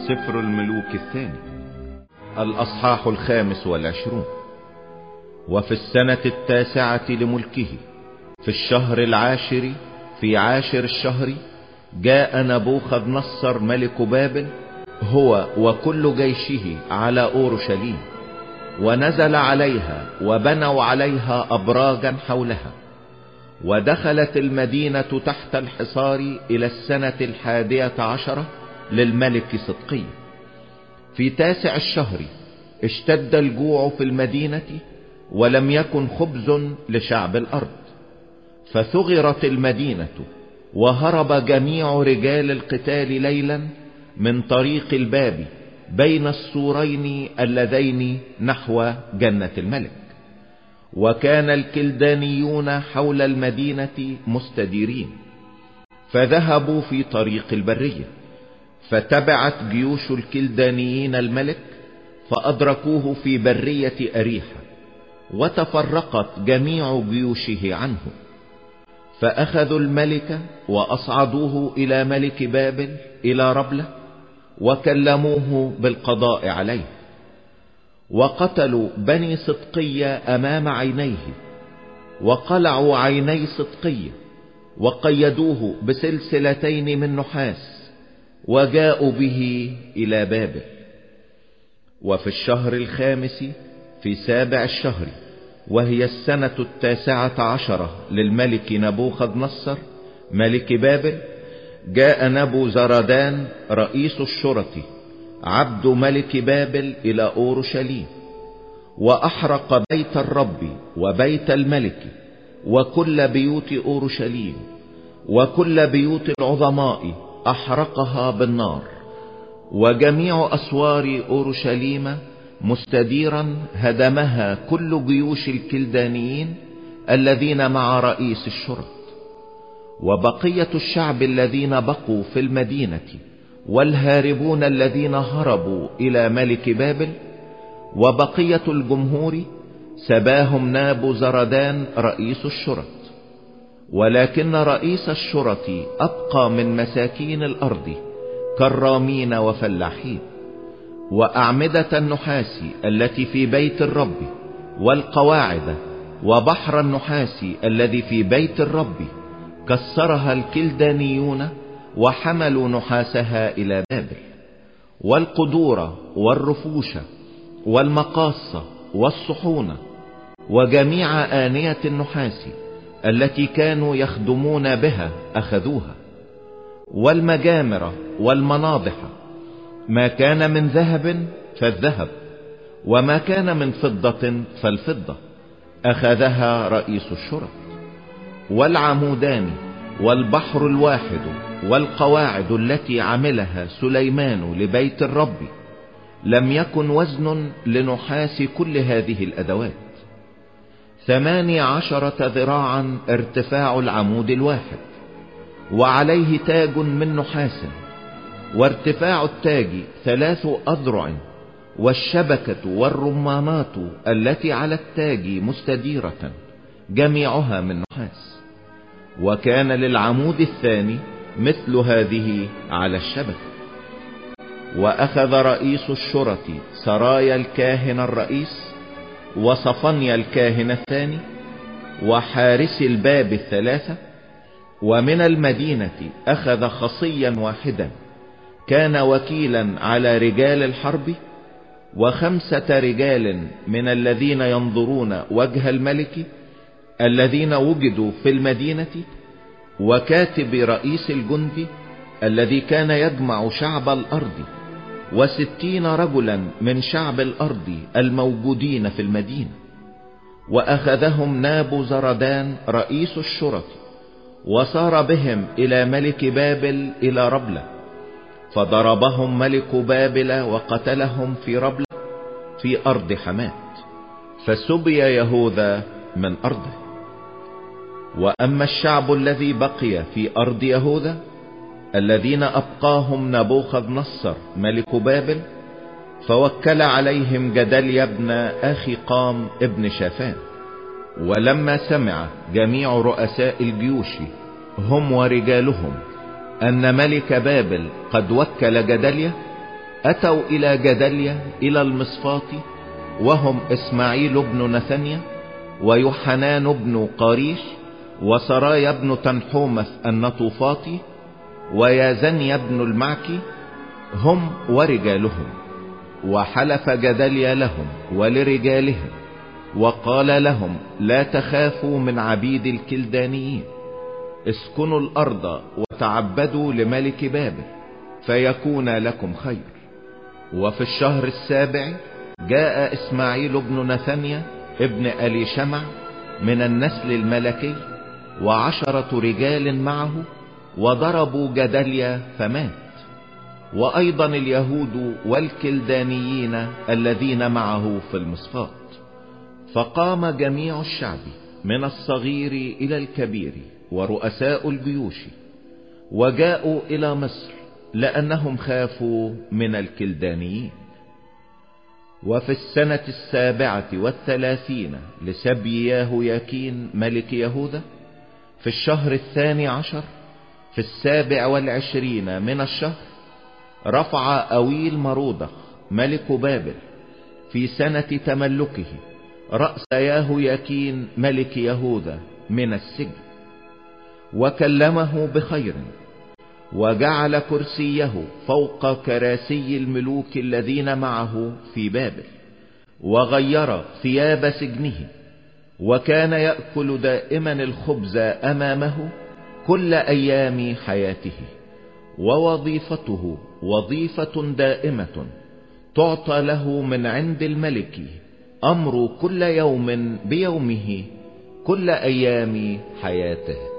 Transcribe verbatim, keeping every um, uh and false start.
سفر الملوك الثاني الأصحاح الخامس والعشرون. وفي السنة التاسعة لملكه في الشهر العاشر في عاشر الشهر جاء نبوخذ نصر ملك بابل هو وكل جيشه على أورشليم، ونزل عليها وبنوا عليها أبراجا حولها، ودخلت المدينة تحت الحصار إلى السنة الحادية عشرة للملك صدقي. في تاسع الشهر اشتد الجوع في المدينة، ولم يكن خبز لشعب الأرض، فثغرت المدينة، وهرب جميع رجال القتال ليلا من طريق الباب بين السورين اللذين نحو جنة الملك. وكان الكلدانيون حول المدينة مستديرين، فذهبوا في طريق البرية، فتبعت جيوش الكلدانيين الملك فأدركوه في برية أريحة، وتفرقت جميع جيوشه عنه، فأخذوا الملك وأصعدوه إلى ملك بابل إلى ربلة، وكلموه بالقضاء عليه، وقتلوا بني صدقي أمام عينيه، وقلعوا عيني صدقي، وقيدوه بسلسلتين من نحاس، وجاءوا به إلى بابل. وفي الشهر الخامس في سابع الشهر، وهي السنة التاسعة عشرة للملك نبوخذ نصر ملك بابل، جاء نبو زردان رئيس الشرطة عبد ملك بابل إلى أورشليم، وأحرق بيت الرب وبيت الملك وكل بيوت أورشليم وكل بيوت العظماء أحرقها بالنار، وجميع أسوار أورشليم مستديرا هدمها كل جيوش الكلدانيين الذين مع رئيس الشرط. وبقية الشعب الذين بقوا في المدينة والهاربون الذين هربوا إلى ملك بابل وبقية الجمهور سباهم نابو زردان رئيس الشرط. ولكن رئيس الشرط أبقى من مساكين الأرض كرامين وفلاحين، وأعمدة النحاس التي في بيت الرب والقواعد وبحر النحاس الذي في بيت الرب كسرها الكلدانيون وحملوا نحاسها إلى بابل، والقدور والرفوش والمقاص والصحون وجميع آنية النحاس التي كانوا يخدمون بها أخذوها، والمجامر والمناضح، ما كان من ذهب فالذهب، وما كان من فضة فالفضة أخذها رئيس الشرط. والعمودان والبحر الواحد والقواعد التي عملها سليمان لبيت الرب لم يكن وزن لنحاس كل هذه الأدوات. ثماني عشرة ذراعا ارتفاع العمود الواحد، وعليه تاج من نحاس، وارتفاع التاج ثلاث أذرع، والشبكة والرمانات التي على التاج مستديرة جميعها من نحاس. وكان للعمود الثاني مثل هذه على الشبكة. وأخذ رئيس الشرط سرايا الكاهن الرئيس وصفنيا الكاهن الثاني وحارس الباب الثلاثة، ومن المدينة أخذ خصيا واحدا كان وكيلا على رجال الحرب، وخمسة رجال من الذين ينظرون وجه الملك الذين وجدوا في المدينة، وكاتب رئيس الجند الذي كان يجمع شعب الأرض، وستين رجلا من شعب الأرض الموجودين في المدينة. وأخذهم نابو زردان رئيس الشرط، وصار بهم إلى ملك بابل إلى ربلة، فضربهم ملك بابل وقتلهم في ربلة في أرض حمات، فسبي يهوذا من أرضه. وأما الشعب الذي بقي في أرض يهوذا الذين أبقاهم نبوخذ نصر ملك بابل، فوكل عليهم جدليا ابن أخي قام ابن شافان. ولما سمع جميع رؤساء الجيوش هم ورجالهم أن ملك بابل قد وكل جدليا، أتوا إلى جدليا إلى المصفاة، وهم إسماعيل بن نثنيا ويوحنان بن قاريش وسرايا بن تنحومث النطوفاطي ويازنيا بن المعكي، هم ورجالهم. وحلف جدليا لهم ولرجالهم وقال لهم: لا تخافوا من عبيد الكلدانيين، اسكنوا الأرض وتعبدوا لملك بابل فيكون لكم خير. وفي الشهر السابع جاء إسماعيل بن نثنيا ابن أليشمع من النسل الملكي وعشرة رجال معه، وضربوا جدليا فمات، وأيضا اليهود والكلدانيين الذين معه في المصفات. فقام جميع الشعب من الصغير إلى الكبير ورؤساء الجيوش، وجاءوا إلى مصر لأنهم خافوا من الكلدانيين. وفي السنة السابعة والثلاثين لسبي ياهوياكين ملك يهوذا، في الشهر الثاني عشر في السابع والعشرين من الشهر، رفع أويل مرودخ ملك بابل في سنة تملكه رأس ياهوياكين ملك يهوذا من السجن، وكلمه بخير، وجعل كرسيه فوق كراسي الملوك الذين معه في بابل، وغير ثياب سجنه، وكان يأكل دائما الخبز أمامه كل أيام حياته. ووظيفته وظيفة دائمة تعطى له من عند الملك، أمر كل يوم بيومه كل أيام حياته.